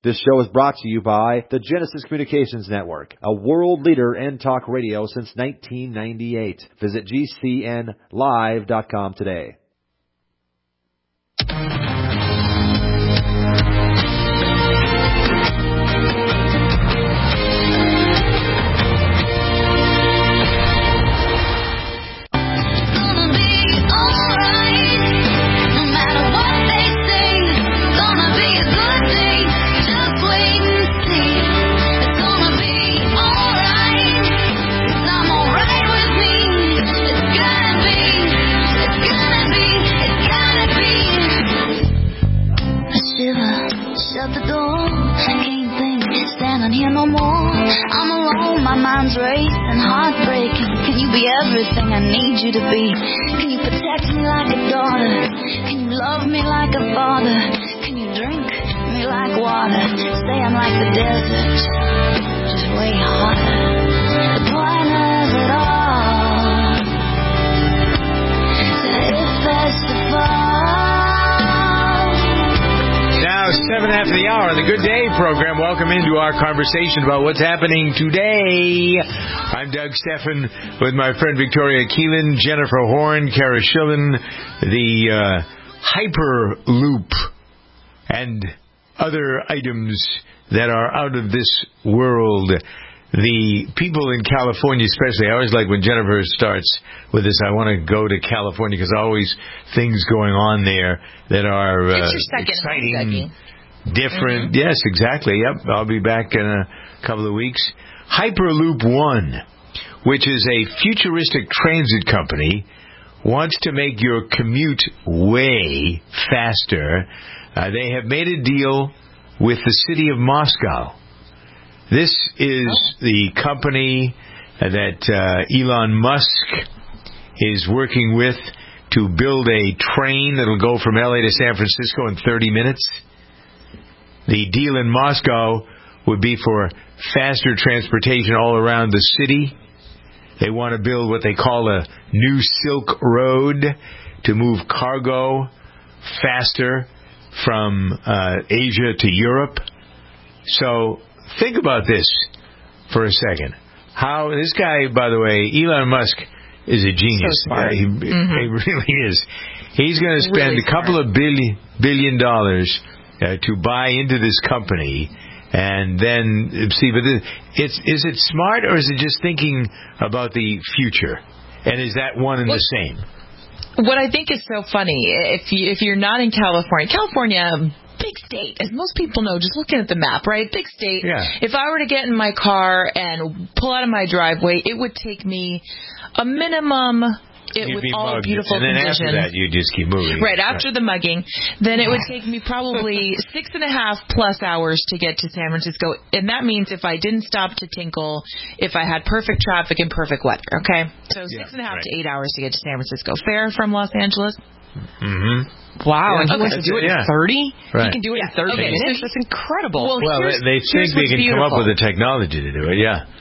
This show is brought to you by the Genesis Communications Network, a world leader in talk radio since 1998. Visit GCNlive.com today. Shut the door, can't think, standing here no more. I'm alone, my mind's racing, heartbreaking. Can you be everything I need you to be? Can you protect me like a daughter? Can you love me like a father? Can you drink me like water? Say I'm like the desert, just way hotter. The point of it all, so if there's to fall. Now, 7 after the hour on the Good Day program. Welcome into our conversation about what's happening today. I'm Doug Stephan with my friend Victoria Keelan, Jennifer Horn, Kara Schillen, the Hyperloop, and other items that are out of this world. The people in California especially, I always like when Jennifer starts with this, I want to go to California because always things going on there that are exciting, different. Mm-hmm. Yes, exactly. Yep, I'll be back in a couple of weeks. Hyperloop One, which is a futuristic transit company, wants to make your commute way faster. They have made a deal with the city of Moscow. This is the company that Elon Musk is working with to build a train that will go from LA to San Francisco in 30 minutes. The deal in Moscow would be for faster transportation all around the city. They want to build what they call a new Silk Road to move cargo faster from Asia to Europe. So think about this for a second. How this guy, by the way, Elon Musk, is a genius. So smart. He really is. He's going to spend really a couple of billion dollars to buy into this company, and then see. But is it smart, or is it just thinking about the future? And is that one and the same? What I think is so funny, if you're not in California. Big state, as most people know, just looking at the map, right? Big state. Yeah. If I were to get in my car and pull out of my driveway, it would take me a minimum, with all the beautiful conditions. And then after that, you just keep moving. Right, after the mugging, then it would take me probably 6.5+ hours to get to San Francisco. And that means if I didn't stop to tinkle, if I had perfect traffic and perfect weather, okay? So 6.5 to 8 hours to get to San Francisco. Fair from Los Angeles? Mm-hmm. Wow, and he wants to do it in 30? Right. He can do it in 30 minutes? That's incredible. Well, they think they can come up with the technology to do it,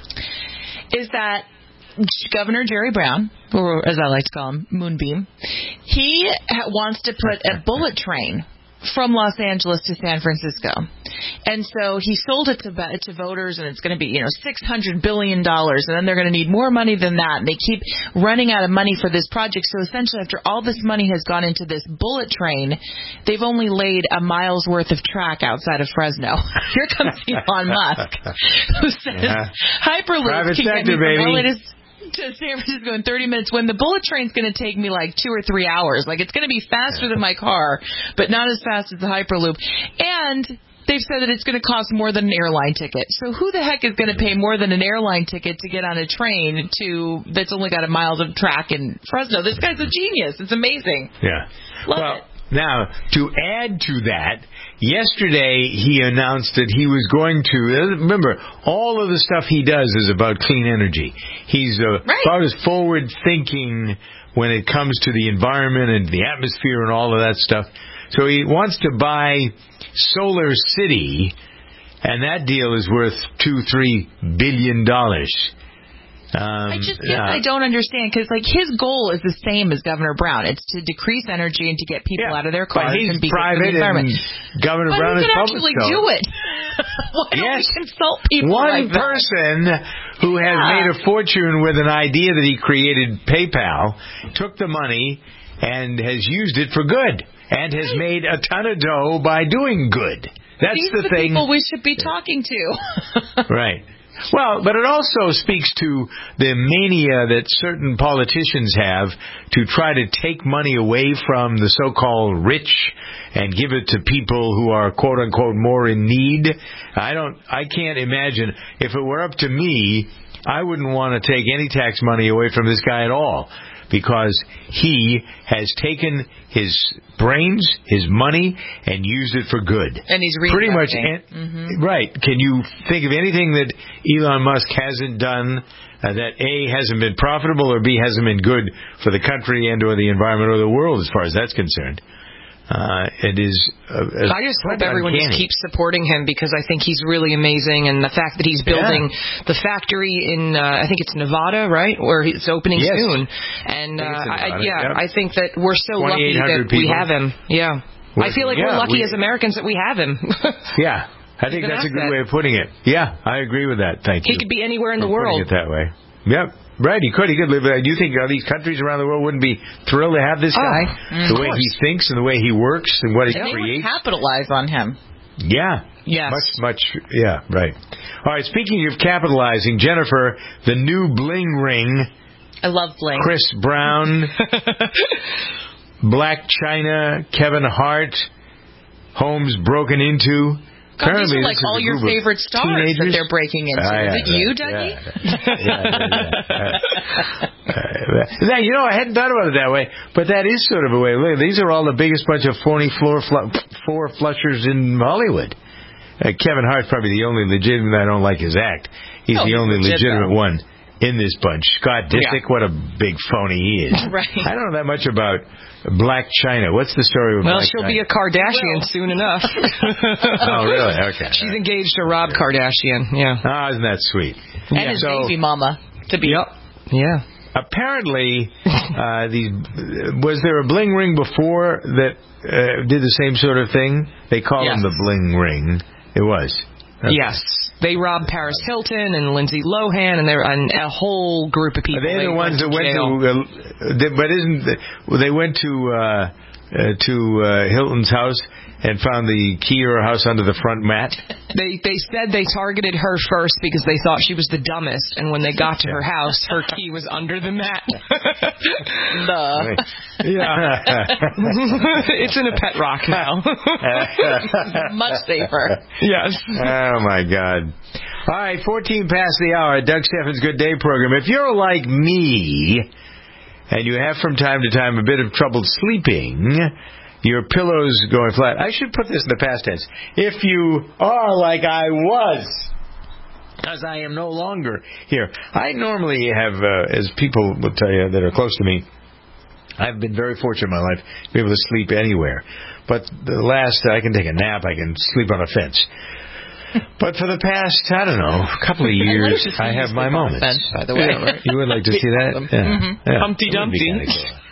Is that Governor Jerry Brown, or as I like to call him, Moonbeam, he wants to put a bullet train from Los Angeles to San Francisco. And so he sold it to voters, and it's going to be, $600 billion, and then they're going to need more money than that, and they keep running out of money for this project. So essentially, after all this money has gone into this bullet train, they've only laid a mile's worth of track outside of Fresno. Here comes Elon Musk, who says Hyperloop can get me from LA to San Francisco in 30 minutes when the bullet train's going to take me like 2 or 3 hours. Like, it's going to be faster than my car, but not as fast as the Hyperloop. And they've said that it's going to cost more than an airline ticket. So who the heck is going to pay more than an airline ticket to get on a train that's only got a mile of track in Fresno? This guy's a genius. It's amazing. Yeah. Love it. Now, to add to that, yesterday he announced that he was going to, remember, all of the stuff he does is about clean energy. He's about as forward-thinking when it comes to the environment and the atmosphere and all of that stuff. So he wants to buy Solar City, and that deal is worth $2-3 billion. I don't understand, because his goal is the same as Governor Brown. It's to decrease energy and to get people out of their cars and be good for the environment. Governor Brown is public. But he can actually do it. Why don't we consult people one like that? person who has made a fortune with an idea that he created, PayPal, took the money and has used it for good and has made a ton of dough by doing good. That's These the are the thing. people we should be talking to. Right. Well, but it also speaks to the mania that certain politicians have to try to take money away from the so-called rich and give it to people who are quote-unquote more in need. I can't imagine. If it were up to me, I wouldn't want to take any tax money away from this guy at all, because he has taken his brains, his money, and used it for good. And he's pretty much right. Can you think of anything that Elon Musk hasn't done that A, hasn't been profitable, or B, hasn't been good for the country and or the environment or the world, as far as that's concerned? It is. I just hope everyone just keeps supporting him, because I think he's really amazing, and the fact that he's building the factory in, I think it's Nevada, right, where it's opening soon, and I think that we're so lucky that we have him. Yeah, I feel like we're lucky as Americans that we have him. Yeah, I think that's a good way of putting it. Yeah, I agree with that. Thank you. He could be anywhere in the world. Putting it that way. Yep. Right, he could live. Do you think these countries around the world wouldn't be thrilled to have this guy? The way he thinks and the way he works and what he creates. They would capitalize on him. Yeah. Yes. Much. Yeah, right. All right, speaking of capitalizing, Jennifer, the new bling ring. I love bling. Chris Brown, Black China, Kevin Hart, homes broken into. God, these are like all your favorite stars that they're breaking into. Is it you, Dougie? Now, I hadn't thought about it that way, but that is sort of a way. Look, these are all the biggest bunch of phony four flushers in Hollywood. Kevin Hart's probably the only legitimate. I don't like his act. He's the only legitimate one in this bunch. Scott Disick, what a big phony he is. Right. I don't know that much about Black China. What's the story with Black China? Well, she'll be a Kardashian soon enough. Oh, really? Okay. She's engaged to Rob Kardashian. Yeah. Ah, isn't that sweet? And his baby mama to be. Yep. Yeah. Apparently, was there a bling ring before that did the same sort of thing? They call them the bling ring. It was. Okay. Yes. They robbed Paris Hilton and Lindsay Lohan and a whole group of people. Are they the ones that went to they went to Hilton's house and found the key to her house under the front mat? They said they targeted her first because they thought she was the dumbest, and when they got to her house, her key was under the mat. It's in a pet rock now. Much safer. Yes. Oh, my God. All right, 14 past the hour, Doug Steffens' Good Day program. If you're like me, and you have from time to time a bit of trouble sleeping, your pillow's going flat. I should put this in the past tense. If you are like I was, because I am no longer here. I normally have, as people will tell you that are close to me, I've been very fortunate in my life to be able to sleep anywhere. But I can take a nap, I can sleep on a fence. But for the past, I don't know, a couple of years, I have my moments. Fence, by the way. Right? You would like to see that? Humpty Dumpty.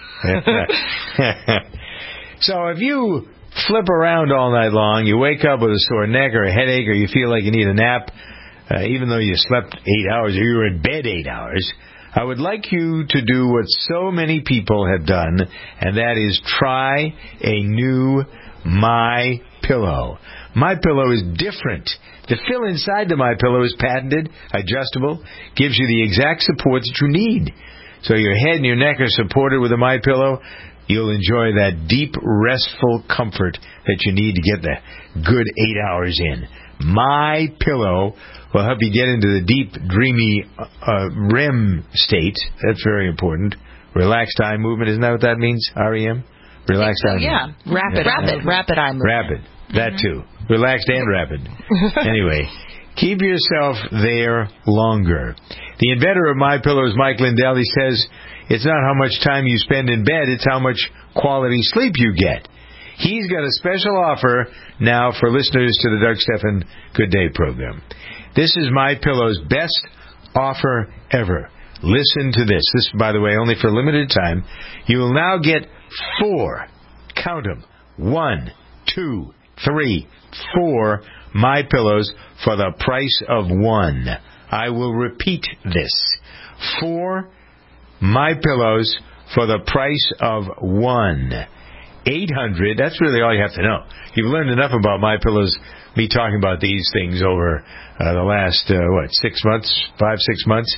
So if you flip around all night long, you wake up with a sore neck or a headache, or you feel like you need a nap, even though you slept 8 hours or you were in bed 8 hours, I would like you to do what so many people have done, and that is try a new My Pillow. My Pillow is different. The fill inside the My Pillow is patented, adjustable, gives you the exact support that you need. So your head and your neck are supported with a My Pillow. You'll enjoy that deep, restful comfort that you need to get the good 8 hours in. My Pillow will help you get into the deep, dreamy REM state. That's very important. Relaxed eye movement. Isn't that what that means? REM? Relaxed eye movement. Rapid eye movement. Rapid. That too. Relaxed and rapid. Anyway, keep yourself there longer. The inventor of My Pillow is Mike Lindell. He says it's not how much time you spend in bed, it's how much quality sleep you get. He's got a special offer now for listeners to the Doug Stephan Good Day program. This is My Pillow's best offer ever. Listen to this. This, by the way, only for a limited time. You will now get 4, count them, 1, 2, 3, 4 My Pillows for the price of one. I will repeat this. 4 My Pillows for the price of one. 800, that's really all you have to know. You've learned enough about My Pillows, me talking about these things over the last, 6 months, 5-6 months.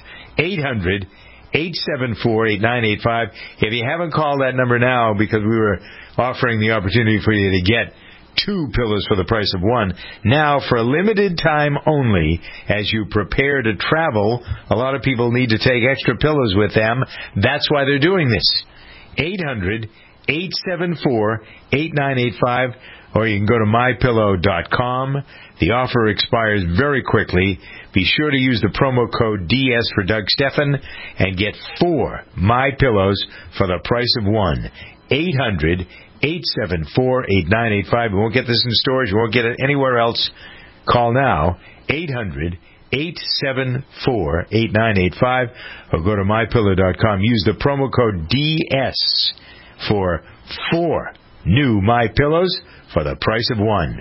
800-874-8985. If you haven't called that number now, because we were offering the opportunity for you to get 2 pillows for the price of one, now for a limited time only, as you prepare to travel, a lot of people need to take extra pillows with them. That's why they're doing this. 800-874-8985, or you can go to mypillow.com. The offer expires very quickly. Be sure to use the promo code DS for Doug Stephan and get 4 My Pillows for the price of one. 800-874-8985. We won't get this in storage. We won't get it anywhere else. Call now. 800-874-8985, or go to mypillow.com. Use the promo code DS for 4 new My Pillows for the price of one.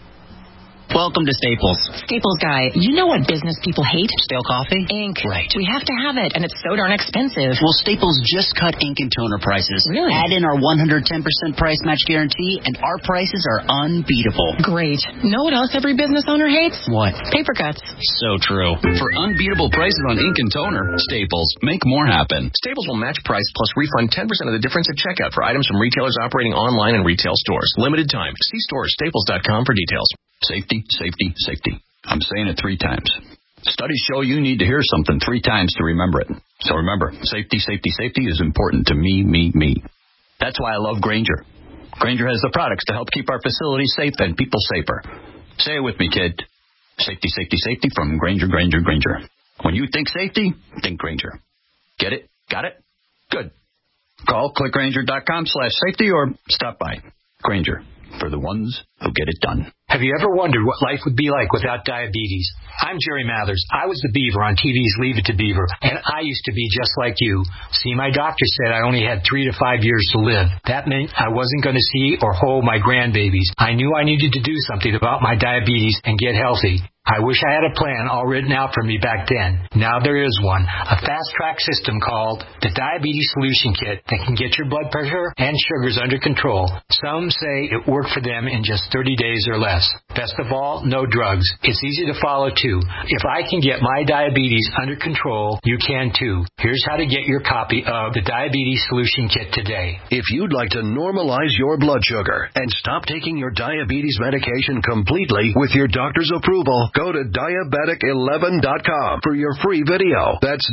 Welcome to Staples. Staples guy, you know what business people hate? Stale coffee? Ink. Right. We have to have it, and it's so darn expensive. Well, Staples just cut ink and toner prices. Really? Add in our 110% price match guarantee, and our prices are unbeatable. Great. Know what else every business owner hates? What? Paper cuts. So true. For unbeatable prices on ink and toner, Staples. Make more happen. Staples will match price plus refund 10% of the difference at checkout for items from retailers operating online and retail stores. Limited time. See stores staples.com for details. Safety, safety, safety. I'm saying it 3 times. Studies show you need to hear something 3 times to remember it. So remember, safety, safety, safety is important to me. That's why I love Grainger. Grainger has the products to help keep our facilities safe and people safer. Say it with me, kid. Safety, safety, safety from Grainger. When you think safety, think Grainger. Get it? Got it? Good. Call clickgrainger.com/safety or stop by. Grainger, for the ones who get it done. Have you ever wondered what life would be like without diabetes? I'm Jerry Mathers. I was the Beaver on TV's Leave It to Beaver, and I used to be just like you. See, my doctor said I only had 3 to 5 years to live. That meant I wasn't going to see or hold my grandbabies. I knew I needed to do something about my diabetes and get healthy. I wish I had a plan all written out for me back then. Now there is one, a fast-track system called the Diabetes Solution Kit that can get your blood pressure and sugars under control. Some say it worked for them in just 30 days or less. Best of all, no drugs. It's easy to follow, too. If I can get my diabetes under control, you can, too. Here's how to get your copy of the Diabetes Solution Kit today. If you'd like to normalize your blood sugar and stop taking your diabetes medication completely with your doctor's approval, go to Diabetic11.com for your free video. That's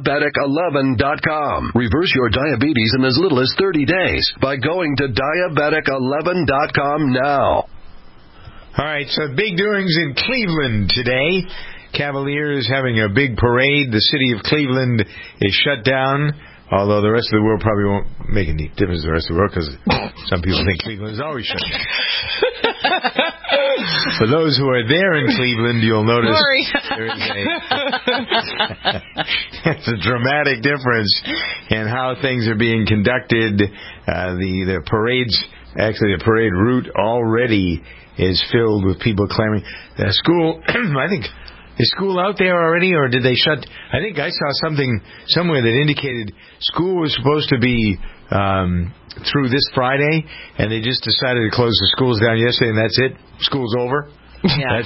Diabetic11.com. Reverse your diabetes in as little as 30 days by going to Diabetic11.com now. All right, so big doings in Cleveland today. Cavaliers having a big parade. The city of Cleveland is shut down, although the rest of the world probably won't make any difference to the rest of the world because some people think Cleveland is always shut down. For those who are there in Cleveland, you'll notice there is it's a dramatic difference in how things are being conducted. The parades, actually the parade route already is filled with people clamoring. The school, I think, is school out there already, or did they shut? I think I saw something somewhere that indicated school was supposed to be through this Friday, and they just decided to close the schools down yesterday, and that's it. School's over. Yeah.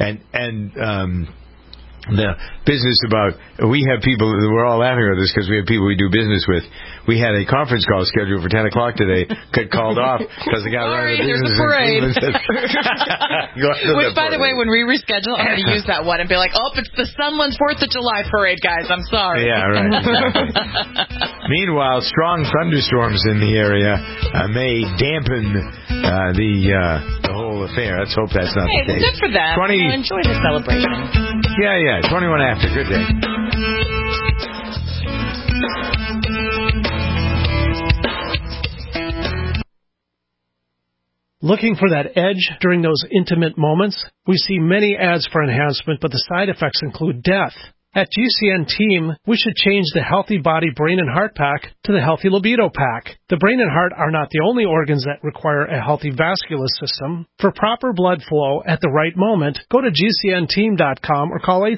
The business about, we have people, we're all laughing about this because we have people we do business with. We had a conference call scheduled for 10 o'clock today, got called off because the guy ran the business. There's a parade. Which, by the way, when we reschedule, I'm going to use that one and be like, oh, it's the Sunland 4th of July parade, guys. I'm sorry. Yeah, right. Exactly. Meanwhile, strong thunderstorms in the area may dampen the whole affair. Let's hope that's not the case. Good for them. Enjoy the celebration. Yeah, 21 after. Good day. Looking for that edge during those intimate moments? We see many ads for enhancement, but the side effects include death. At GCN Team, we should change the Healthy Body, Brain, and Heart Pack to the Healthy Libido Pack. The brain and heart are not the only organs that require a healthy vascular system. For proper blood flow at the right moment, go to GCNteam.com or call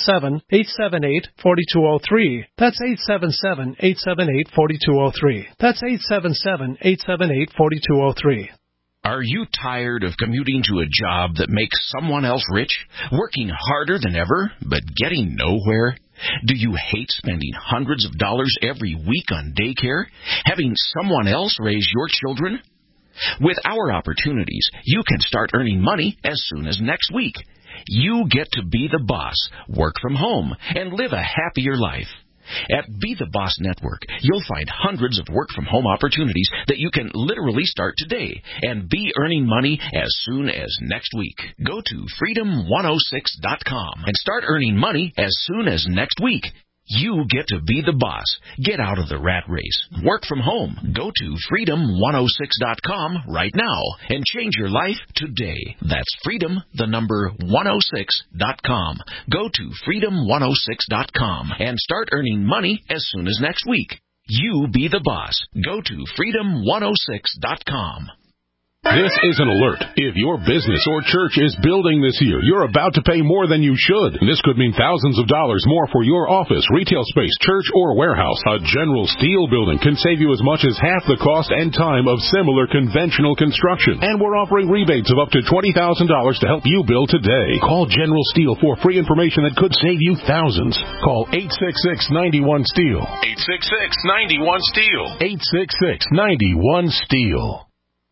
877-878-4203. That's 877-878-4203. That's 877-878-4203. Are you tired of commuting to a job that makes someone else rich, working harder than ever, but getting nowhere? Do you hate spending hundreds of dollars every week on daycare, having someone else raise your children? With our opportunities, you can start earning money as soon as next week. You get to be the boss, work from home, and live a happier life. At Be the Boss Network, you'll find hundreds of work-from-home opportunities that you can literally start today and be earning money as soon as next week. Go to freedom106.com and start earning money as soon as next week. You get to be the boss. Get out of the rat race. Work from home. Go to freedom106.com right now and change your life today. That's freedom106.com. Go to freedom106.com and start earning money as soon as next week. You be the boss. Go to freedom106.com. This is an alert. If your business or church is building this year, you're about to pay more than you should. This could mean thousands of dollars more for your office, retail space, church, or warehouse. A General Steel building can save you as much as half the cost and time of similar conventional construction. And we're offering rebates of up to $20,000 to help you build today. Call General Steel for free information that could save you thousands. Call 866-91-STEEL. 866-91-STEEL. 866-91-STEEL.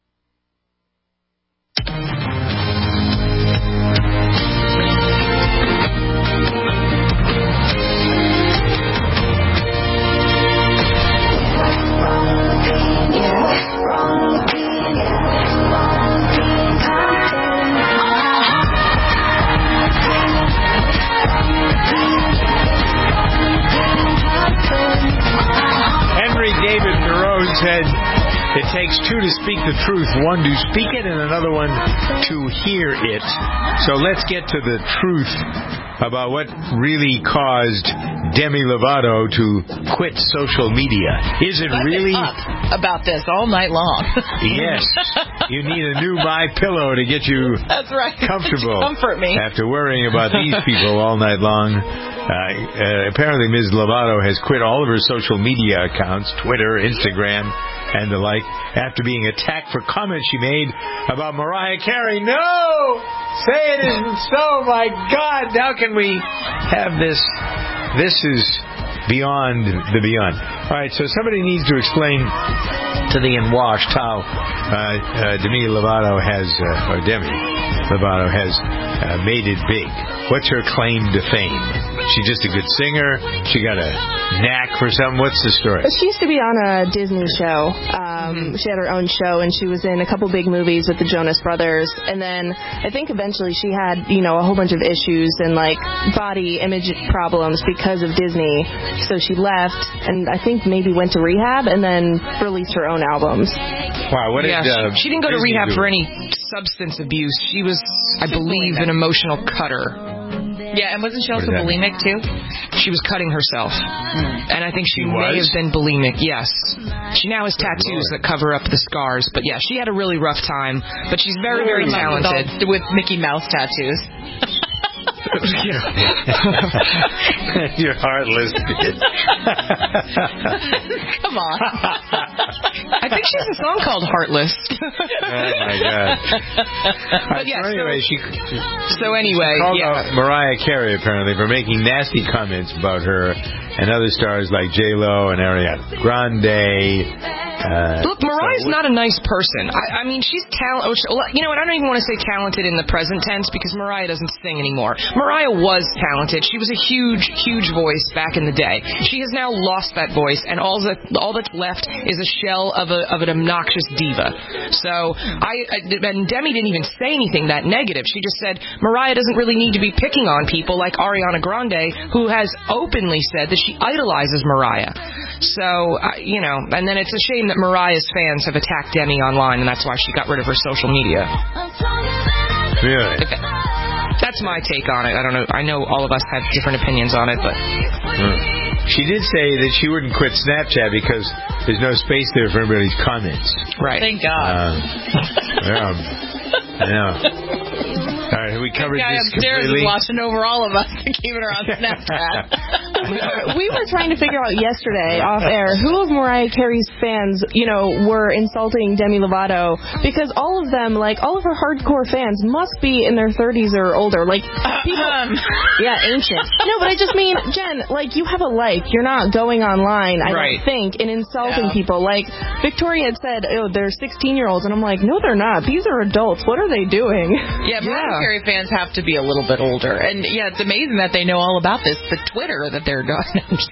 Henry David Thoreau said, "It takes two to speak the truth, one to speak it and another one to hear it." So let's get to the truth about what really caused Demi Lovato to quit social media. Is it really up about this all night long? Yes. You need a new My Pillow to get you That's right. comfortable. Comfort me. After worrying about these people all night long. Apparently Ms. Lovato has quit all of her social media accounts, Twitter, Instagram, and the like, after being attacked for comments she made about Mariah Carey. No! Say it isn't so, my God! How can we have this? This is beyond the beyond. All right, so somebody needs to explain to the unwashed how Demi Lovato has made it big. What's her claim to fame? She just a good singer? She got a knack for something? What's the story? She used to be on a Disney show. She had her own show, and she was in a couple big movies with the Jonas Brothers. And then I think eventually she had, a whole bunch of issues and, body image problems because of Disney. So she left and I think maybe went to rehab and then released her own albums. Wow, she didn't go to rehab for any substance abuse. She was, I believe, an emotional cutter. Yeah, and wasn't she also bulimic too? She was cutting herself. And I think she may have been bulimic, yes. She now has tattoos that cover up the scars. But yeah, she had a really rough time. But she's very, very talented. With Mickey Mouse tattoos. You're heartless. Come on. I think she has a song called Heartless. Oh my God. But yeah, so anyway, she called out Mariah Carey apparently for making nasty comments about her and other stars like J-Lo and Ariana Grande. Look, Mariah's not a nice person. I mean, she's talented. You know what? I don't even want to say talented in the present tense because Mariah doesn't sing anymore. Mariah was talented. She was a huge, huge voice back in the day. She has now lost that voice, and all that's left is a shell of an obnoxious diva. So, and Demi didn't even say anything that negative. She just said Mariah doesn't really need to be picking on people like Ariana Grande, who has openly said that she idolizes Mariah. So, and then it's a shame that Mariah's fans have attacked Demi online, and that's why she got rid of her social media. Really? That's my take on it. I don't know. I know all of us have different opinions on it, but... She did say that she wouldn't quit Snapchat because there's no space there for everybody's comments. Right. Thank God. I know. All right, have we covered this completely? Upstairs is watching over all of us and keeping her on Snapchat. We were trying to figure out yesterday off air who of Mariah Carey's fans, were insulting Demi Lovato, because all of them, all of her hardcore fans must be in their 30s or older. People, ancient. No, but I just mean, Jen, you have a life. You're not going online, I don't think, and insulting people. Victoria had said, they're 16-year-olds, and I'm like, no, they're not. These are adults. What are they doing? Yeah, Mariah Carey fans have to be a little bit older. And, it's amazing that they know all about this. The Twitter that they're going.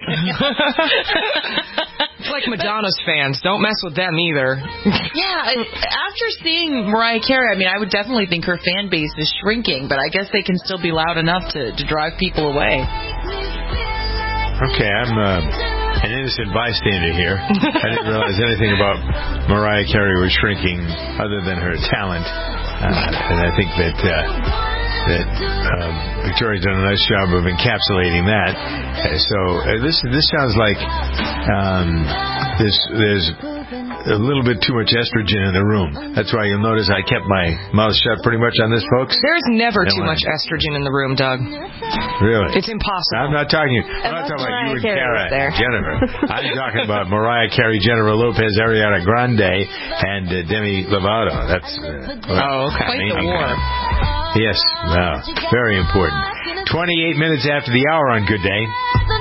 It's like Madonna's fans. Don't mess with them either. Yeah, after seeing Mariah Carey, I would definitely think her fan base is shrinking, but I guess they can still be loud enough to drive people away. Okay, I'm an innocent bystander here. I didn't realize anything about Mariah Carey was shrinking other than her talent. And I think that Victoria's done a nice job of encapsulating that. So this sounds like there's a little bit too much estrogen in the room. That's why you'll notice I kept my mouth shut pretty much on this, folks. There's never too much estrogen in the room, Doug. Really? It's impossible. I'm not talking about you and Cara and Jennifer. I'm talking about Mariah Carey, Jennifer Lopez, Ariana Grande, and Demi Lovato. That's okay. Quite the war. Yes, very important. 28 minutes after the hour on Good Day.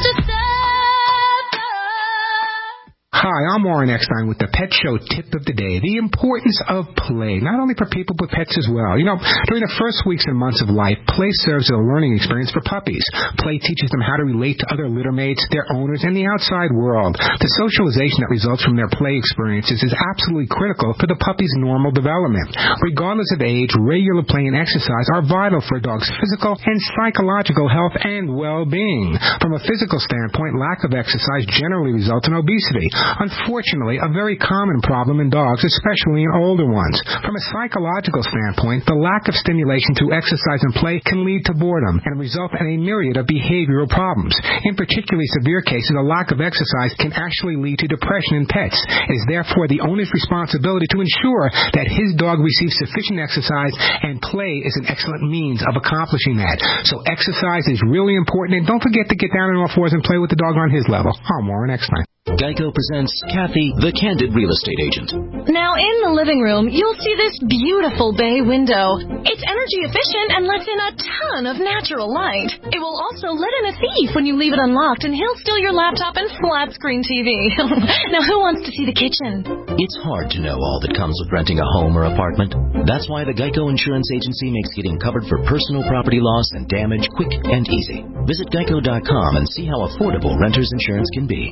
Hi, I'm Warren Eckstein with the Pet Show Tip of the Day. The importance of play, not only for people but pets as well. During the first weeks and months of life, play serves as a learning experience for puppies. Play teaches them how to relate to other litter mates, their owners, and the outside world. The socialization that results from their play experiences is absolutely critical for the puppy's normal development. Regardless of age, regular play and exercise are vital for a dog's physical and psychological health and well-being. From a physical standpoint, lack of exercise generally results in obesity. Unfortunately, a very common problem in dogs, especially in older ones. From a psychological standpoint, the lack of stimulation through exercise and play can lead to boredom and result in a myriad of behavioral problems. In particularly severe cases, a lack of exercise can actually lead to depression in pets. It is therefore the owner's responsibility to ensure that his dog receives sufficient exercise, and play is an excellent means of accomplishing that. So exercise is really important, and don't forget to get down on all fours and play with the dog on his level. I'm Warren Eckstein. Geico presents Kathy, the Candid Real Estate Agent. Now, in the living room, you'll see this beautiful bay window. It's energy efficient and lets in a ton of natural light. It will also let in a thief when you leave it unlocked, and he'll steal your laptop and flat-screen TV. Now, who wants to see the kitchen? It's hard to know all that comes with renting a home or apartment. That's why the Geico Insurance Agency makes getting covered for personal property loss and damage quick and easy. Visit geico.com and see how affordable renter's insurance can be.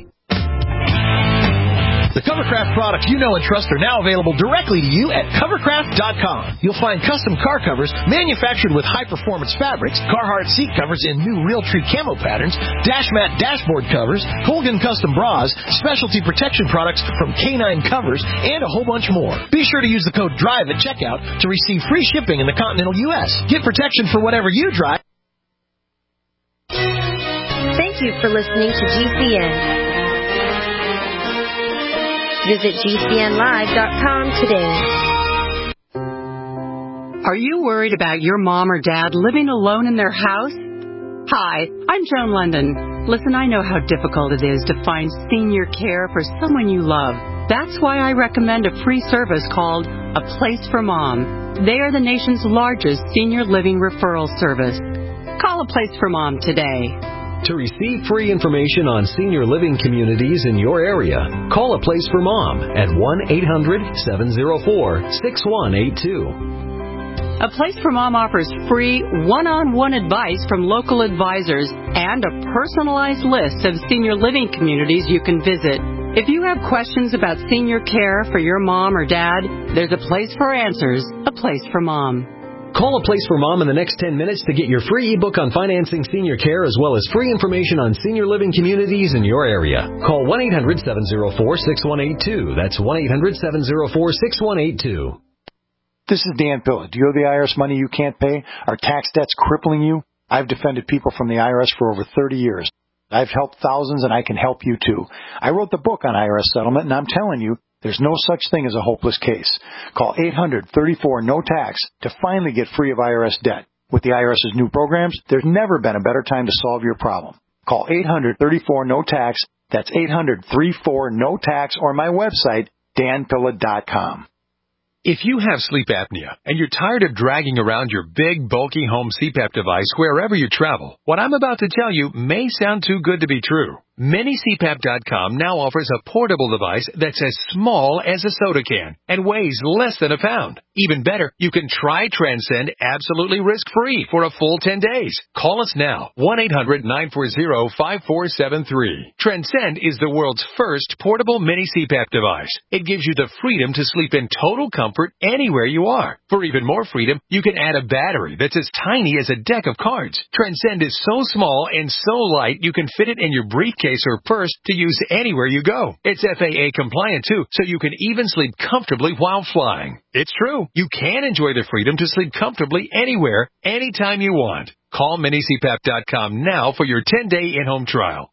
The Covercraft products you know and trust are now available directly to you at Covercraft.com. You'll find custom car covers manufactured with high-performance fabrics, Carhartt seat covers in new Realtree camo patterns, Dashmat dashboard covers, Colgan custom bras, specialty protection products from K9 Covers, and a whole bunch more. Be sure to use the code DRIVE at checkout to receive free shipping in the continental U.S. Get protection for whatever you drive. Thank you for listening to GCN. Visit GCNlive.com today. Are you worried about your mom or dad living alone in their house? Hi, I'm Joan London. Listen, I know how difficult it is to find senior care for someone you love. That's why I recommend a free service called A Place for Mom. They are the nation's largest senior living referral service. Call A Place for Mom today. To receive free information on senior living communities in your area, call A Place for Mom at 1-800-704-6182. A Place for Mom offers free one-on-one advice from local advisors and a personalized list of senior living communities you can visit. If you have questions about senior care for your mom or dad, there's a place for answers, A Place for Mom. Call A Place for Mom in the next 10 minutes to get your free ebook on financing senior care as well as free information on senior living communities in your area. Call 1-800-704-6182. That's 1-800-704-6182. This is Dan Pilla. Do you owe the IRS money you can't pay? Are tax debts crippling you? I've defended people from the IRS for over 30 years. I've helped thousands, and I can help you too. I wrote the book on IRS settlement, and I'm telling you, there's no such thing as a hopeless case. Call 800-34-NO-TAX to finally get free of IRS debt. With the IRS's new programs, there's never been a better time to solve your problem. Call 800-34-NO-TAX. That's 800-34-NO-TAX, or my website, danpilla.com. If you have sleep apnea and you're tired of dragging around your big, bulky home CPAP device wherever you travel, what I'm about to tell you may sound too good to be true. MiniCPAP.com now offers a portable device that's as small as a soda can and weighs less than a pound. Even better, you can try Transcend absolutely risk-free for a full 10 days. Call us now, 1-800-940-5473. Transcend is the world's first portable mini CPAP device. It gives you the freedom to sleep in total comfort anywhere you are. For even more freedom, you can add a battery that's as tiny as a deck of cards. Transcend is so small and so light you can fit it in your briefcase or purse to use anywhere you go. It's FAA compliant too, so you can even sleep comfortably while flying. It's true. You can enjoy the freedom to sleep comfortably anywhere, anytime you want. Call MiniCPAP.com now for your 10-day in-home trial.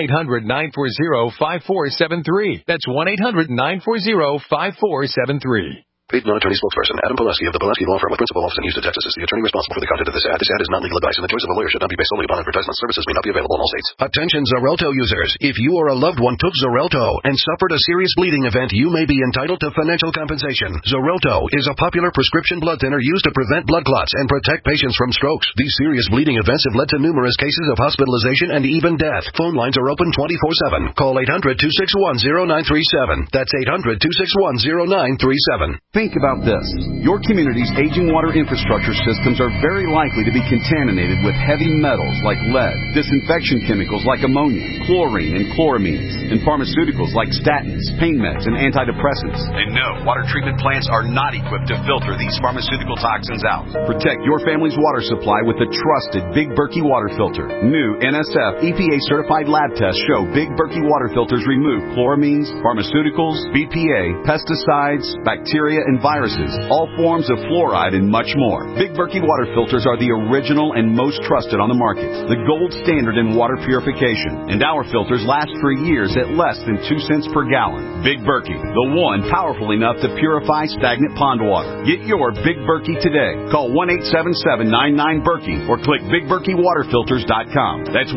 1-800-940-5473. That's 1-800-940-5473. Paid non-attorney spokesperson Adam Pileski of the Pileski Law Firm with principal office in Houston, Texas, is the attorney responsible for the content of this ad. This ad is not legal advice, and the choice of a lawyer should not be based solely upon advertisement. Services may not be available in all states. Attention Xarelto users. If you or a loved one took Xarelto and suffered a serious bleeding event, you may be entitled to financial compensation. Xarelto is a popular prescription blood thinner used to prevent blood clots and protect patients from strokes. These serious bleeding events have led to numerous cases of hospitalization and even death. Phone lines are open 24/7. Call 800-261-0937. That's 800-261-0937. Think about this. Your community's aging water infrastructure systems are very likely to be contaminated with heavy metals like lead, disinfection chemicals like ammonia, chlorine and chloramines, and pharmaceuticals like statins, pain meds, and antidepressants. And no, water treatment plants are not equipped to filter these pharmaceutical toxins out. Protect your family's water supply with the trusted Big Berkey water filter. New NSF EPA-certified lab tests show Big Berkey water filters remove chloramines, pharmaceuticals, BPA, pesticides, bacteria, and viruses, all forms of fluoride, and much more. Big Berkey water filters are the original and most trusted on the market, the gold standard in water purification, and our filters last for years at less than 2 cents per gallon. Big Berkey, the one powerful enough to purify stagnant pond water. Get your Big Berkey today. Call 1-877-99-BERKEY or click BigBerkeyWaterFilters.com. That's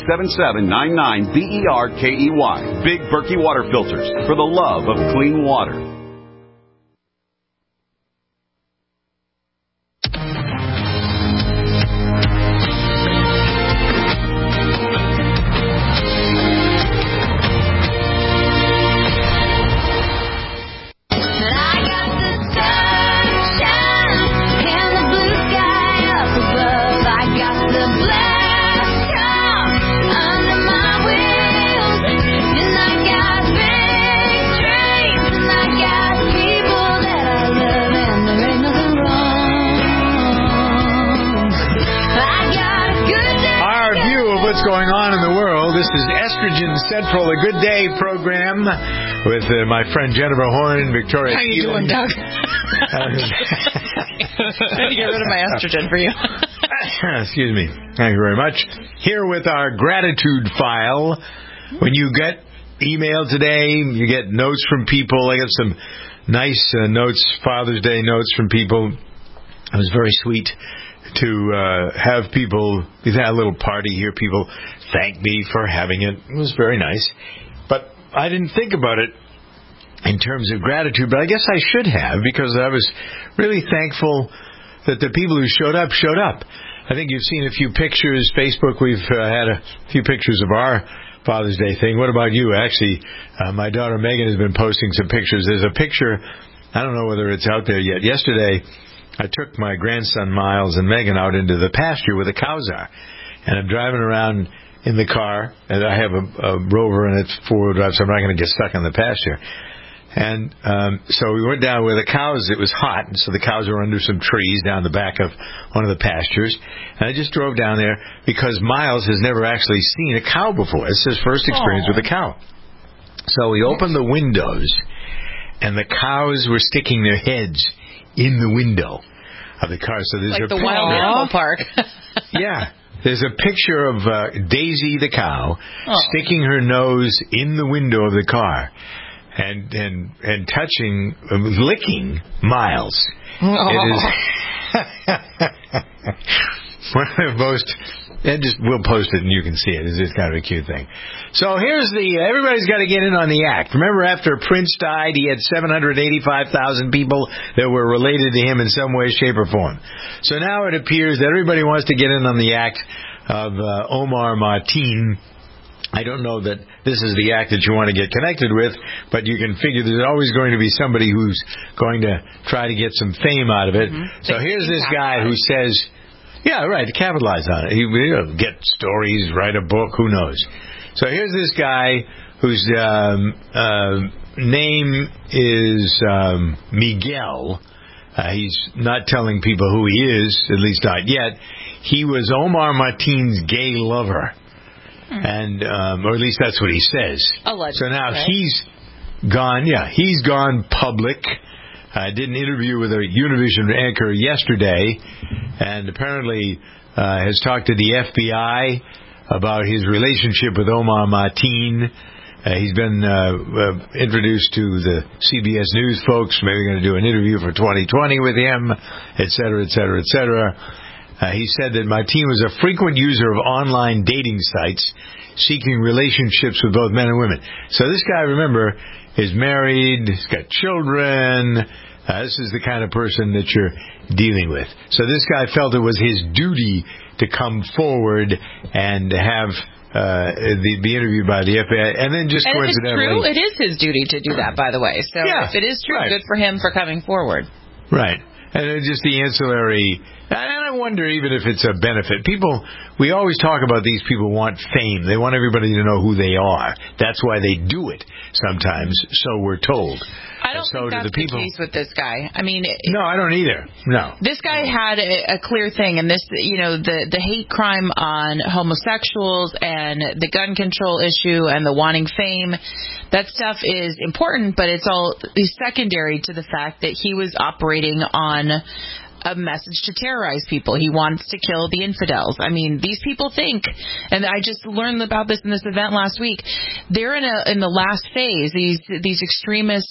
1-877-99-BERKEY. Big Berkey water filters, for the love of clean water. Going on in the world. This is Estrogen Central, a good day program with my friend Jennifer Horn and Victoria. How you doing, Doug? Trying to get rid of my estrogen for you. Excuse me. Thank you very much. Here with our gratitude file. When you get email today, you get notes from people. I got some nice notes, Father's Day notes from people. It was very sweet to have people, we had a little party here, people thank me for having it. It was very nice. But I didn't think about it in terms of gratitude, but I guess I should have, because I was really thankful that the people who showed up. I think you've seen a few pictures. Facebook, we've had a few pictures of our Father's Day thing. What about you? Actually, my daughter Megan has been posting some pictures. There's a picture, I don't know whether it's out there yet. Yesterday, I took my grandson Miles and Megan out into the pasture where the cows are. And I'm driving around in the car, and I have a Rover, and it's four-wheel drive, so I'm not going to get stuck in the pasture. And so we went down where the cows, it was hot, and so the cows were under some trees down the back of one of the pastures. And I just drove down there because Miles has never actually seen a cow before. It's his first experience with a cow. So we opened the windows, and the cows were sticking their heads in the window of the car. So there's like a the wild animal park. Yeah. There's a picture of Daisy the cow sticking her nose in the window of the car and touching, licking Miles. It is one of the most. And we'll post it and you can see it. It's just kind of a cute thing. So here's everybody's got to get in on the act. Remember, after Prince died, he had 785,000 people that were related to him in some way, shape, or form. So now it appears that everybody wants to get in on the act of Omar Mateen. I don't know that this is the act that you want to get connected with, but you can figure there's always going to be somebody who's going to try to get some fame out of it. Mm-hmm. So here's this guy who says... Yeah, right, to capitalize on it. He'll get stories, write a book, who knows. So here's this guy whose name is Miguel. He's not telling people who he is, at least not yet. He was Omar Mateen's gay lover. And or at least that's what he says. Allegedly. So now he's gone public. I did an interview with a Univision anchor yesterday, and apparently has talked to the FBI about his relationship with Omar Mateen. He's been introduced to the CBS News folks. Maybe going to do an interview for 2020 with him, et cetera, et cetera, et cetera. He said that Mateen was a frequent user of online dating sites, seeking relationships with both men and women. So this guy, remember, is married, he's got children. This is the kind of person that you're dealing with. So this guy felt it was his duty to come forward and have be interviewed by the FBI. And then just coincidentally... If it's true, it is his duty to do that, by the way. So if it is true, good for him for coming forward. Right. And then just the ancillary... And I wonder even if it's a benefit. We always talk about these people want fame. They want everybody to know who they are. That's why they do it sometimes, so we're told. I don't think that's the case with this guy. I mean... No, I don't either. No. This guy had a clear thing, and this, the hate crime on homosexuals and the gun control issue and the wanting fame, that stuff is important, but it's all secondary to the fact that he was operating on a message to terrorize people. He wants to kill the infidels. I mean, these people think, and I just learned about this in this event last week, they're in the last phase. These extremists,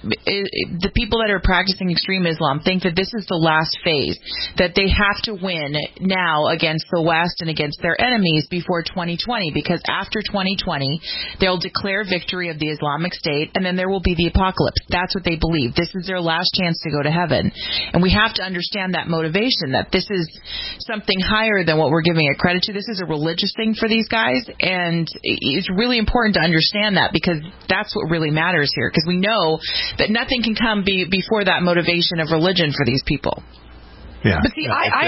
the people that are practicing extreme Islam think that this is the last phase, that they have to win now against the West and against their enemies before 2020, because after 2020, they'll declare victory of the Islamic State, and then there will be the apocalypse. That's what they believe. This is their last chance to go to heaven. And we have to understand that motivation, that this is something higher than what we're giving it credit to. This is a religious thing for these guys, and it's really important to understand that, because that's what really matters here, because we know that nothing can come before that motivation of religion for these people. Yeah. But see,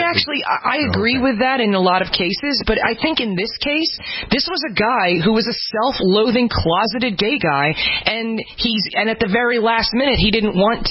I agree with that in a lot of cases, but I think in this case, this was a guy who was a self-loathing, closeted gay guy, and at the very last minute, he didn't want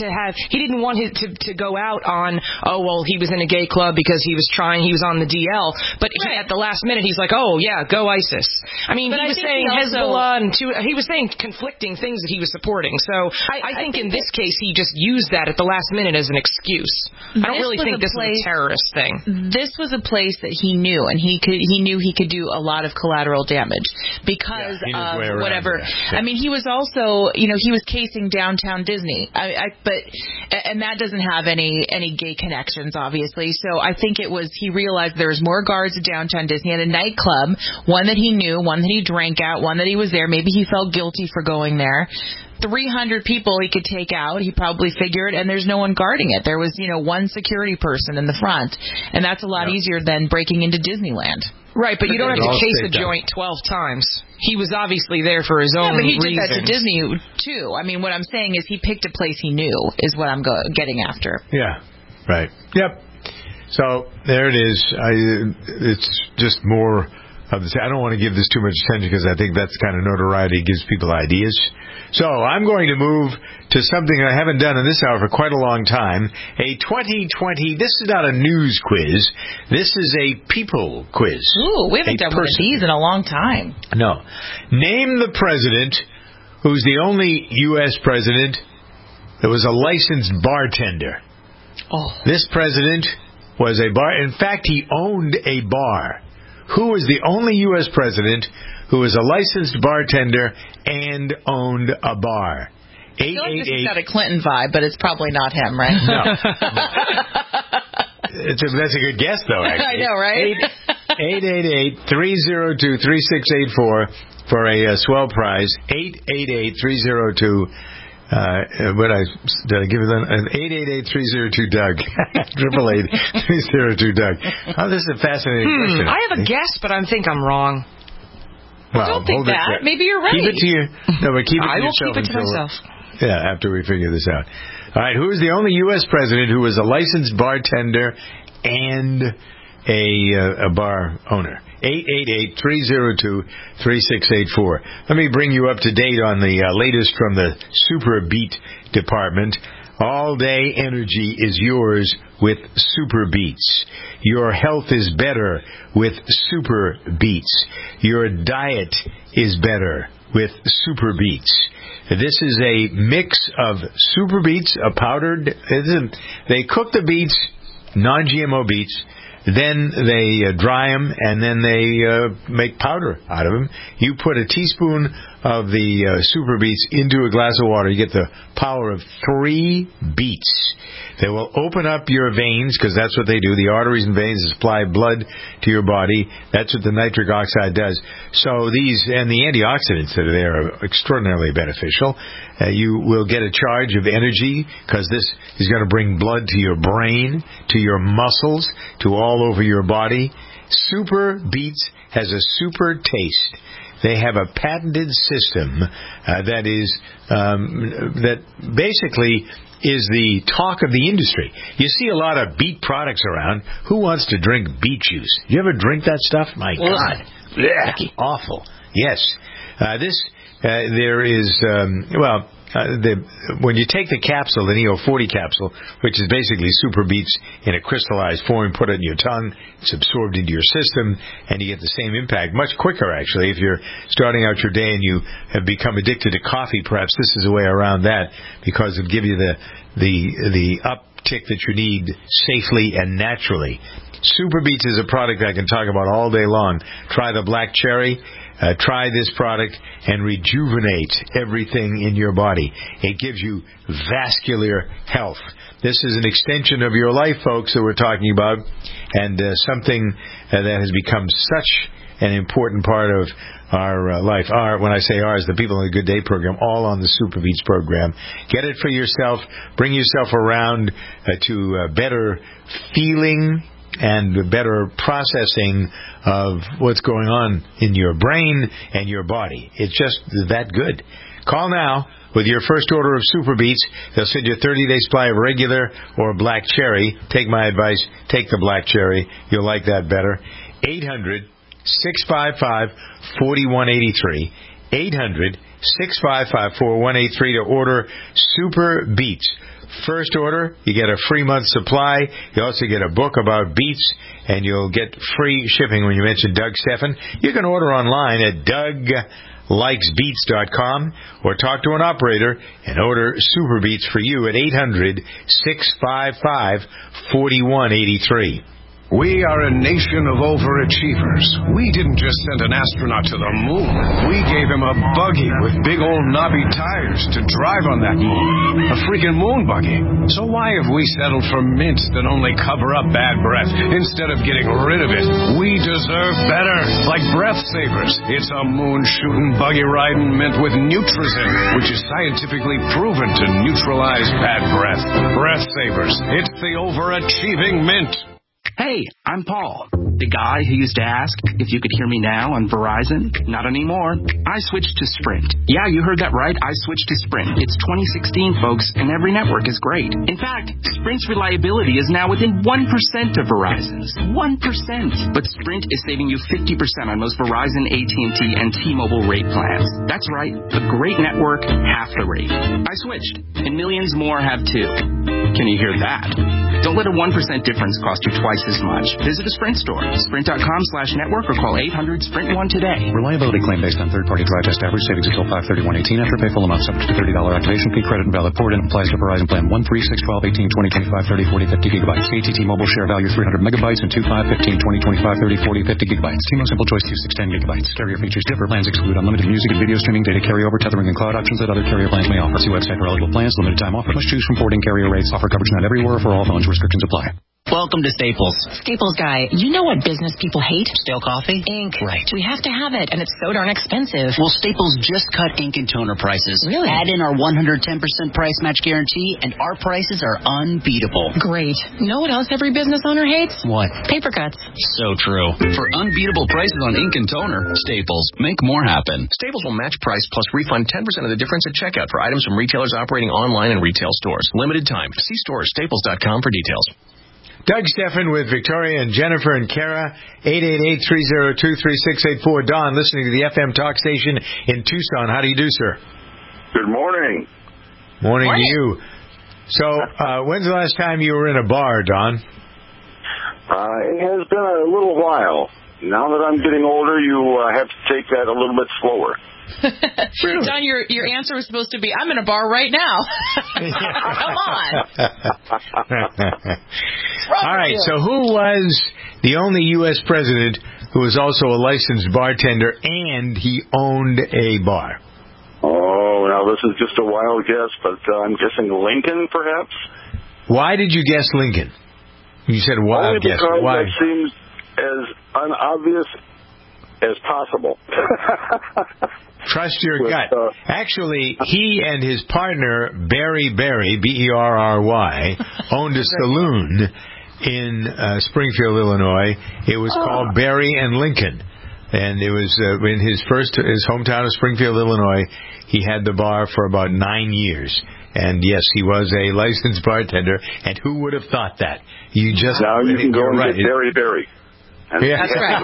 to go out on, he was in a gay club because he was on the DL, but at the last minute, he's like, go ISIS. I mean, he was saying Hezbollah, and he was saying conflicting things that he was supporting, so I think in this case, he just used that at the last minute as an excuse. I don't really think this was a terrorist thing. This was a place that he knew, and he knew he could do a lot of collateral damage because of whatever. I mean, he was also, he was casing downtown Disney, and that doesn't have any gay connections, obviously. So I think he realized there was more guards at downtown Disney at a nightclub, one that he knew, one that he drank at, one that he was there. Maybe he felt guilty for going there. 300 people he could take out, he probably figured, and there's no one guarding it. There was, one security person in the front, and that's a lot easier than breaking into Disneyland. Right, but you don't have to case a joint 12 times. He was obviously there for his own reasons. Yeah, but he did that to Disney, too. I mean, what I'm saying is he picked a place he knew, is what I'm getting after. Yeah, right. Yep. So, there it is. It's just more of the... I don't want to give this too much attention because I think that's kind of notoriety gives people ideas. So I'm going to move to something I haven't done in this hour for quite a long time. A 2020, this is not a news quiz. This is a people quiz. Ooh, we haven't done one of these in a long time. No. Name the president who's the only U.S. president that was a licensed bartender. This president was a bar. In fact, he owned a bar. Who was the only U.S. president who was a licensed bartender and owned a bar? I feel like this has got a Clinton vibe, but it's probably not him, right? No. That's a good guess, though, actually. I know, right? 888-302-3684 for a swell prize. 888-302. Did I give it an 888-302-DOUG? 888-302-DOUG. Oh, this is a fascinating question. I have a guess, but I think I'm wrong. Well, don't think that. Maybe you're right. Keep it to you. No, but keep it to I will yourself. keep it to myself. Yeah, after we figure this out. All right, who is the only U.S. president who was a licensed bartender and a bar owner? 888-302-3684. Let me bring you up to date on the latest from the Super Beat department. All day energy is yours with Super Beats. Your health is better with Super Beats. Your diet is better with Super Beats. This is a mix of Super Beets, powdered. They cook the beets, non-GMO beets. Then they dry them, and then they make powder out of them. You put a teaspoon of the Super Beets into a glass of water. You get the power of 3 beets. They will open up your veins, because that's what they do. The arteries and veins supply blood to your body. That's what the nitric oxide does. So these, and the antioxidants that are there are extraordinarily beneficial. You will get a charge of energy, because this is going to bring blood to your brain, to your muscles, to all over your body. Super Beets has a super taste. They have a patented system that basically is the talk of the industry. You see a lot of beet products around. Who wants to drink beet juice? You ever drink that stuff? My God. Yucky. Awful. Yes. There is, when you take the capsule, the Neo 40 capsule, which is basically Super Beets in a crystallized form, put it in your tongue, it's absorbed into your system, and you get the same impact, much quicker actually. If you're starting out your day and you have become addicted to coffee, perhaps this is a way around that, because it'll give you the uptick that you need safely and naturally. Super Beets is a product I can talk about all day long. Try the black cherry. Try this product and rejuvenate everything in your body. It gives you vascular health. This is an extension of your life, folks, that we're talking about, and something that has become such an important part of our life. When I say ours, the people in the Good Day program, all on the Super Beets program. Get it for yourself. Bring yourself around to better feeling and better processing of what's going on in your brain and your body. It's just that good. Call now with your first order of Super Beets. They'll send you a 30-day supply of regular or black cherry. Take my advice. Take the black cherry. You'll like that better. 800-655-4183. 800-655-4183 to order Super Beets. First order, you get a free month supply. You also get a book about beets, and you'll get free shipping when you mention Doug Stephan. You can order online at DougLikesBeets.com or talk to an operator and order Super Beets for you at 800-655-4183. We are a nation of overachievers. We didn't just send an astronaut to the moon. We gave him a buggy with big old knobby tires to drive on that moon. A freaking moon buggy. So why have we settled for mints that only cover up bad breath instead of getting rid of it? We deserve better. Like Breath Savers. It's a moon-shooting, buggy-riding mint with Nutrizin, which is scientifically proven to neutralize bad breath. Breath Savers. It's the overachieving mint. Hey, I'm Paul, the guy who used to ask if you could hear me now on Verizon. Not anymore. I switched to Sprint. Yeah, you heard that right. I switched to Sprint. It's 2016, folks, and every network is great. In fact, Sprint's reliability is now within 1% of Verizon's. 1%. But Sprint is saving you 50% on most Verizon, AT&T, and T-Mobile rate plans. That's right. A great network, half the rate. I switched, and millions more have too. Can you hear that? Don't let a 1% difference cost you twice as much. Visit a Sprint store. Sprint.com/network or call 800-SPRINT-1 today. Reliability claim based on third-party dry test average savings until 5/31/18. After pay full amount subject to $30 activation fee. Credit and valid port in applies to Verizon plan 1, 3, 6, 12, 18, 20, 25, 30, 40, 50 gigabytes. AT&T Mobile share value 300 megabytes and 2, 5, 15, 20, 25, 30, 40, 50 gigabytes. T-Mobile Simple Choice 2, 6, 10 gigabytes. Carrier features differ. Plans exclude unlimited music and video streaming, data carryover, tethering, and cloud options that other carrier plans may offer. See website for eligible plans. Limited time offer. Must choose from forwarding carrier rates. Offer coverage not everywhere for all phones. Restrictions apply. Welcome to Staples. Staples guy, you know what business people hate? Stale coffee? Ink. Right. We have to have it, and it's so darn expensive. Well, Staples just cut ink and toner prices. Really? Add in our 110% price match guarantee, and our prices are unbeatable. Great. You know what else every business owner hates? What? Paper cuts. So true. For unbeatable prices on ink and toner, Staples. Make more happen. Staples will match price plus refund 10% of the difference at checkout for items from retailers operating online and retail stores. Limited time. See store or staples.com for details. Doug Stephan with Victoria and Jennifer and Kara, 888-302-3684. Don, listening to the FM talk station in Tucson. How do you do, sir? Good morning. Morning to you. So, when's the last time you were in a bar, Don? It has been a little while. Now that I'm getting older, you have to take that a little bit slower. Really? Don, your answer was supposed to be, I'm in a bar right now. Come on. All right, so who was the only U.S. president who was also a licensed bartender and he owned a bar? Oh, now this is just a wild guess, but I'm guessing Lincoln, perhaps? Why did you guess Lincoln? You said wild guess. Why? That seems as unobvious as possible. Trust your gut. Actually, he and his partner, Barry Berry, B-E-R-R-Y, owned a saloon in Springfield, Illinois. It was called Berry and Lincoln. And it was in his hometown of Springfield, Illinois. He had the bar for about 9 years. And yes, he was a licensed bartender. And who would have thought that? You just now you can go and get Barry Berry. Yeah. That's right.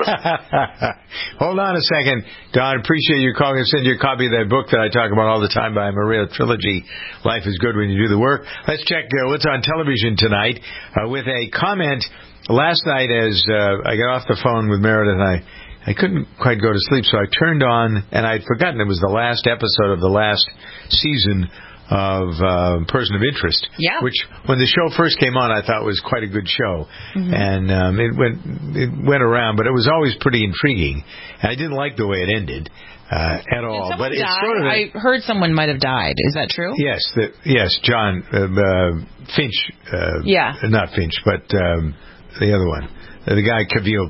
Hold on a second, Don. Appreciate you calling and send you a copy of that book that I talk about all the time by Maria Trilogy, Life is Good When You Do the Work. Let's check what's on television tonight with a comment. Last night as I got off the phone with Meredith, I couldn't quite go to sleep, so I turned on, and I'd forgotten it was the last episode of the last season of Person of Interest, which when the show first came on I thought was quite a good show, and it went around, but it was always pretty intriguing, and I didn't like the way it ended at all. But it's sort of I heard someone might have died. Is that true? Yes, John Finch. Not Finch, but the other one, the guy Cavill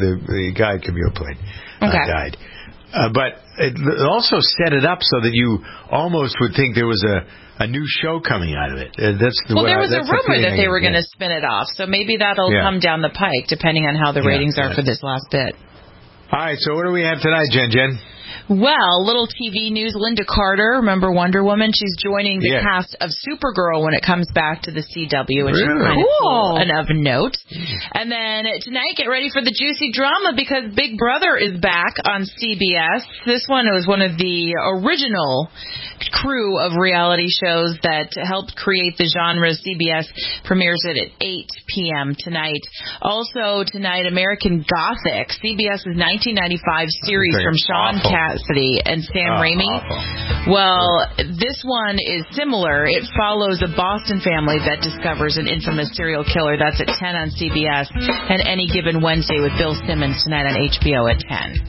played, died. But it also set it up so that you almost would think there was a new show coming out of it. There was a rumor that they were going to spin it off, so maybe that'll come down the pike, depending on how the ratings are for this last bit. All right, so what do we have tonight, Jen? Well, little TV news. Lynda Carter, remember Wonder Woman? She's joining the cast of Supergirl when it comes back to the CW, and she's kind of cool and of note. And then tonight, get ready for the juicy drama because Big Brother is back on CBS. This one was one of the original crew of reality shows that helped create the genre. CBS premieres it at 8 p.m. tonight. Also tonight, American Gothic, CBS's 1995 series from Sean Cassidy and Sam Raimi. Awful. Well, this one is similar. It follows a Boston family that discovers an infamous serial killer. That's at 10 on CBS, and Any Given Wednesday with Bill Simmons tonight on HBO at 10.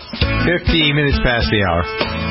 15 minutes past the hour.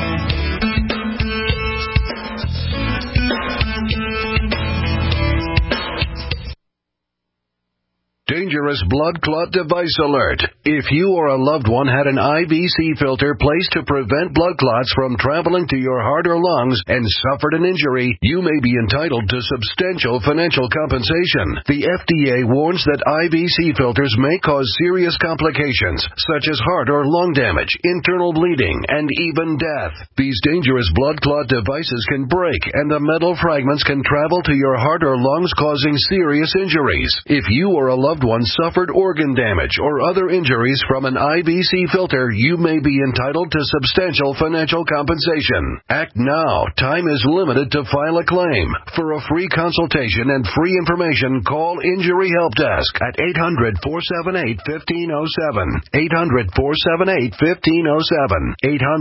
Dangerous blood clot device alert. If you or a loved one had an IVC filter placed to prevent blood clots from traveling to your heart or lungs and suffered an injury, you may be entitled to substantial financial compensation. The FDA warns that IVC filters may cause serious complications, such as heart or lung damage, internal bleeding, and even death. These dangerous blood clot devices can break, and the metal fragments can travel to your heart or lungs, causing serious injuries. If you or a loved one suffered organ damage or other injuries from an IBC filter, you may be entitled to substantial financial compensation. Act now. Time is limited to file a claim. For a free consultation and free information, call Injury Help Desk at 800-478-1507. 800-478-1507.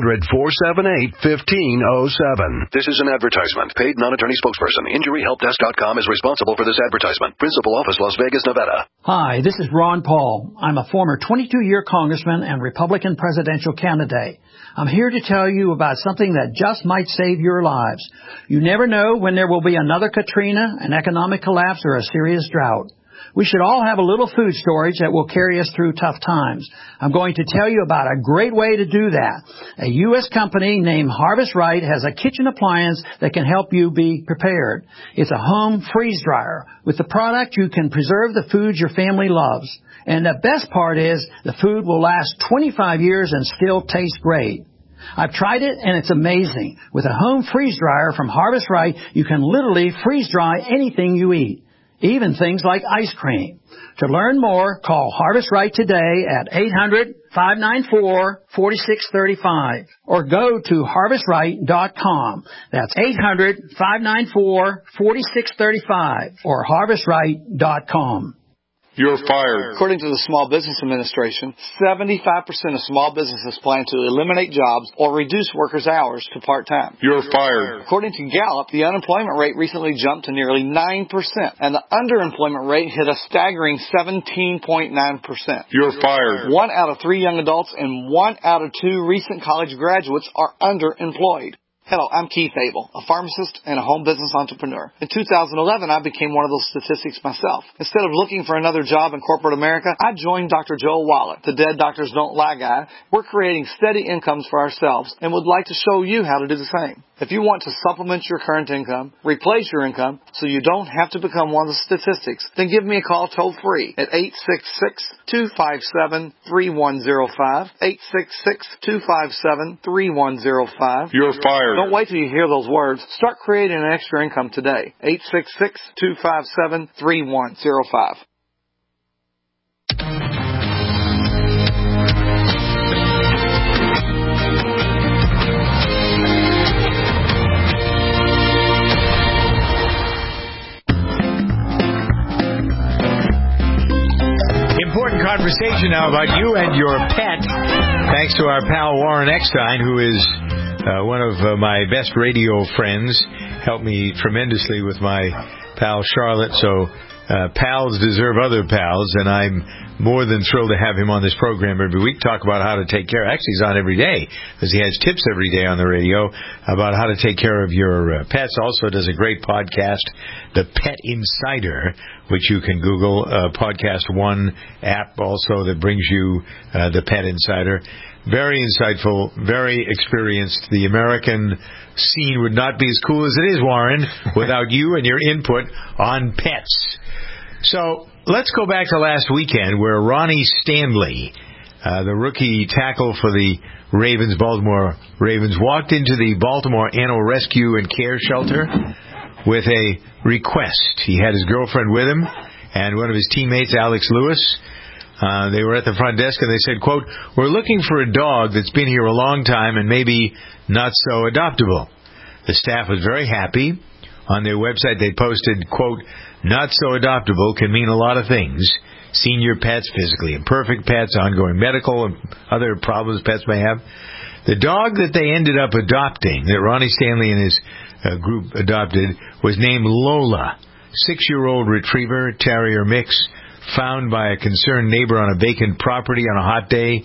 800-478-1507. This is an advertisement. Paid non-attorney spokesperson. InjuryHelpDesk.com is responsible for this advertisement. Principal office, Las Vegas, Nevada. Hi, this is Ron Paul. I'm a former 22-year congressman and Republican presidential candidate. I'm here to tell you about something that just might save your lives. You never know when there will be another Katrina, an economic collapse, or a serious drought. We should all have a little food storage that will carry us through tough times. I'm going to tell you about a great way to do that. A U.S. company named Harvest Right has a kitchen appliance that can help you be prepared. It's a home freeze dryer. With the product, you can preserve the foods your family loves. And the best part is the food will last 25 years and still taste great. I've tried it, and it's amazing. With a home freeze dryer from Harvest Right, you can literally freeze dry anything you eat, even things like ice cream. To learn more, call Harvest Right today at 800-594-4635 or go to harvestright.com. That's 800-594-4635 or harvestright.com. You're fired. According to the Small Business Administration, 75% of small businesses plan to eliminate jobs or reduce workers' hours to part-time. You're fired. According to Gallup, the unemployment rate recently jumped to nearly 9%, and the underemployment rate hit a staggering 17.9%. You're fired. 1 out of 3 young adults and 1 out of 2 recent college graduates are underemployed. Hello, I'm Keith Abel, a pharmacist and a home business entrepreneur. In 2011, I became one of those statistics myself. Instead of looking for another job in corporate America, I joined Dr. Joel Wallach, the Dead Doctors Don't Lie guy. We're creating steady incomes for ourselves and would like to show you how to do the same. If you want to supplement your current income, replace your income, so you don't have to become one of the statistics, then give me a call toll-free at 866-257-3105, 866-257-3105. You're fired. Don't wait till you hear those words. Start creating an extra income today. 866-257-3105. Important conversation now about you and your pet, thanks to our pal Warren Eckstein, who is one of my best radio friends. Helped me tremendously with my pal Charlotte. So pals deserve other pals, and I'm more than thrilled to have him on this program every week. Talk about how to take care. Actually, he's on every day because he has tips every day on the radio about how to take care of your pets. Also does a great podcast, The Pet Insider, which you can Google. Podcast One app also that brings you The Pet Insider. Very insightful, very experienced. The American scene would not be as cool as it is, Warren, without you and your input on pets. So let's go back to last weekend where Ronnie Stanley, the rookie tackle for the Ravens, Baltimore Ravens, walked into the Baltimore Animal Rescue and Care Shelter with a request. He had his girlfriend with him and one of his teammates, Alex Lewis. They were at the front desk and they said, quote, "We're looking for a dog that's been here a long time and maybe not so adoptable." The staff was very happy. On their website they posted, quote, "Not so adoptable can mean a lot of things. Senior pets, physically imperfect pets, ongoing medical and other problems pets may have." The dog that they ended up adopting, that Ronnie Stanley and his group adopted, was named Lola, 6-year-old retriever terrier mix, found by a concerned neighbor on a vacant property on a hot day.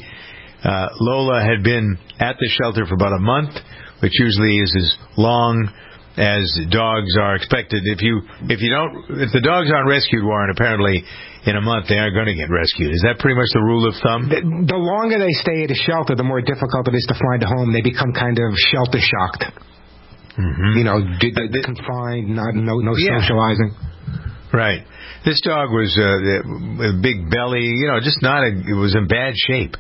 Lola had been at the shelter for about a month, which usually is as long as dogs are expected. If the dogs aren't rescued, Warren, apparently in a month they aren't going to get rescued. Is that pretty much the rule of thumb? The longer they stay at a shelter, the more difficult it is to find a home. They become kind of shelter shocked. Mm-hmm. You know, confined, no socializing. Right. This dog was a big belly, it was in bad shape.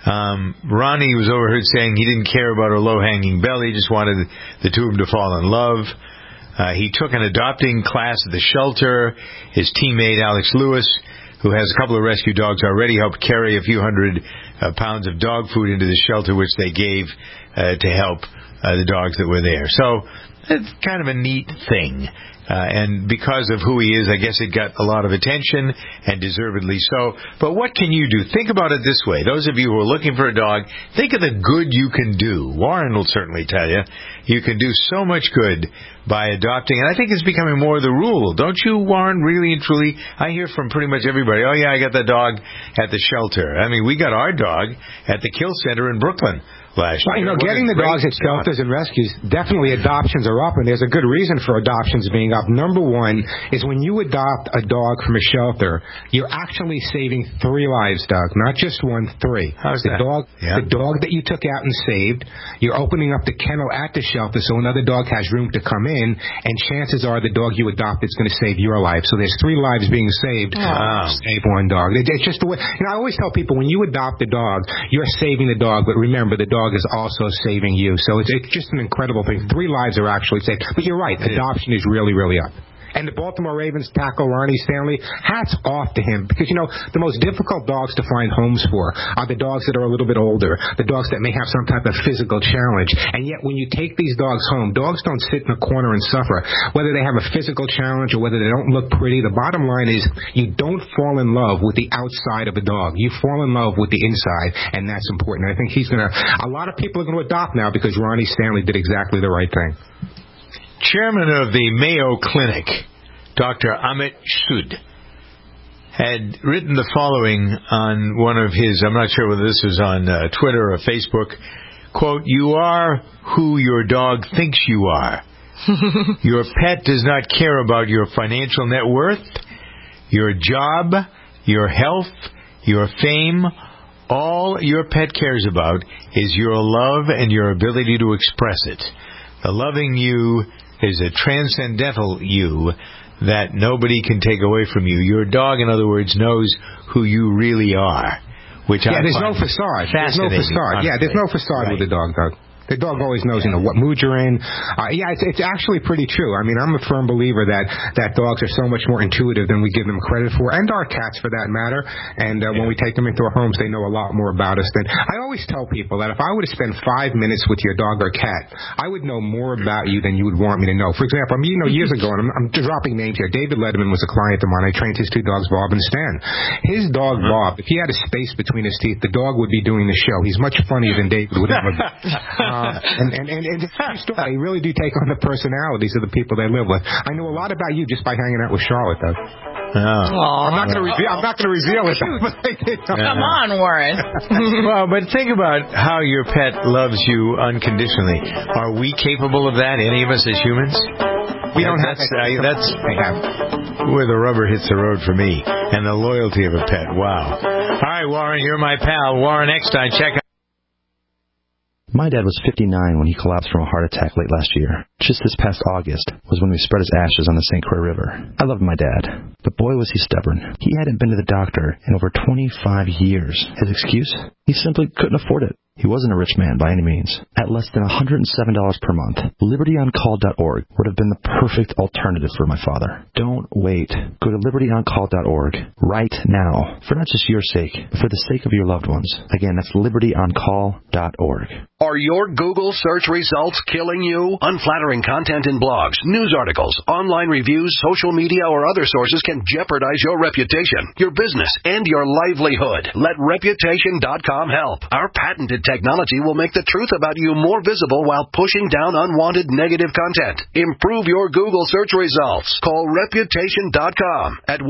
Ronnie was overheard saying he didn't care about her low-hanging belly, just wanted the two of them to fall in love. He took an adopting class at the shelter. His teammate, Alex Lewis, who has a couple of rescue dogs already, helped carry a few hundred pounds of dog food into the shelter, which they gave to help the dogs that were there. So it's kind of a neat thing. And because of who he is, I guess it got a lot of attention, and deservedly so. But what can you do? Think about it this way. Those of you who are looking for a dog, think of the good you can do. Warren will certainly tell you. You can do so much good by adopting, and I think it's becoming more the rule. Don't you, Warren, really and truly? I hear from pretty much everybody, oh, yeah, I got the dog at the shelter. I mean, we got our dog at the Kill Center in Brooklyn last year. Getting the dogs at shelters and rescues, definitely adoptions are up, and there's a good reason for adoptions being up. Number one is when you adopt a dog from a shelter, you're actually saving 3 lives, Doug, not just 1, 3. How's that? The dog that you took out and saved, you're opening up the kennel at the shelter so another dog has room to come in, and chances are the dog you adopt is going to save your life. So there's 3 lives being saved. Save 1 dog. It's just the way. I always tell people, when you adopt a dog, you're saving the dog, but remember, the dog is also saving you. So it's just an incredible thing. 3 lives are actually saved. But you're right, adoption is really, really up. And the Baltimore Ravens tackle, Ronnie Stanley, hats off to him. Because, the most difficult dogs to find homes for are the dogs that are a little bit older, the dogs that may have some type of physical challenge. And yet when you take these dogs home, dogs don't sit in a corner and suffer. Whether they have a physical challenge or whether they don't look pretty, the bottom line is you don't fall in love with the outside of a dog. You fall in love with the inside, and that's important. I think a lot of people are going to adopt now because Ronnie Stanley did exactly the right thing. Chairman of the Mayo Clinic, Dr. Amit Sood, had written the following on one of his, I'm not sure whether this was on Twitter or Facebook, quote, "You are who your dog thinks you are. Your pet does not care about your financial net worth, your job, your health, your fame. All your pet cares about is your love and your ability to express it. The loving you is a transcendental you that nobody can take away from you. Your dog, in other words, knows who you really are." Which there's no facade. There's no facade. Yeah, there's no facade with the dog, Doug. The dog always knows, what mood you're in. It's actually pretty true. I mean, I'm a firm believer that dogs are so much more intuitive than we give them credit for, and our cats for that matter. And when we take them into our homes, they know a lot more about us. I always tell people that if I were to spend 5 minutes with your dog or cat, I would know more about you than you would want me to know. For example, years ago, and I'm dropping names here, David Letterman was a client of mine. I trained his 2 dogs, Bob and Stan. His dog, Bob, if he had a space between his teeth, the dog would be doing the show. He's much funnier than David would ever be. And it's a true story. They really do take on the personalities of the people they live with. I know a lot about you just by hanging out with Charlotte, though. I'm not going to reveal it. Come on, Warren. Well, but think about how your pet loves you unconditionally. Are we capable of that, any of us as humans? We don't have that's where the rubber hits the road for me, and the loyalty of a pet. Wow. All right, Warren, you're my pal. Warren Eckstein, check out. My dad was 59 when he collapsed from a heart attack late last year. Just this past August was when we spread his ashes on the St. Croix River. I loved my dad, but boy was he stubborn. He hadn't been to the doctor in over 25 years. His excuse? He simply couldn't afford it. He wasn't a rich man by any means. At less than $107 per month, LibertyOnCall.org would have been the perfect alternative for my father. Don't wait. Go to LibertyOnCall.org right now, for not just your sake, but for the sake of your loved ones. Again, that's LibertyOnCall.org. Are your Google search results killing you? Unflattering content in blogs, news articles, online reviews, social media, or other sources can jeopardize your reputation, your business, and your livelihood. Let Reputation.com help. Our patented technology will make the truth about you more visible while pushing down unwanted negative content. Improve your Google search results. Call Reputation.com at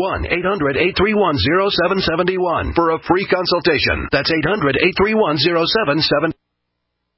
1-800-831-0771 for a free consultation. That's 800-831-0771.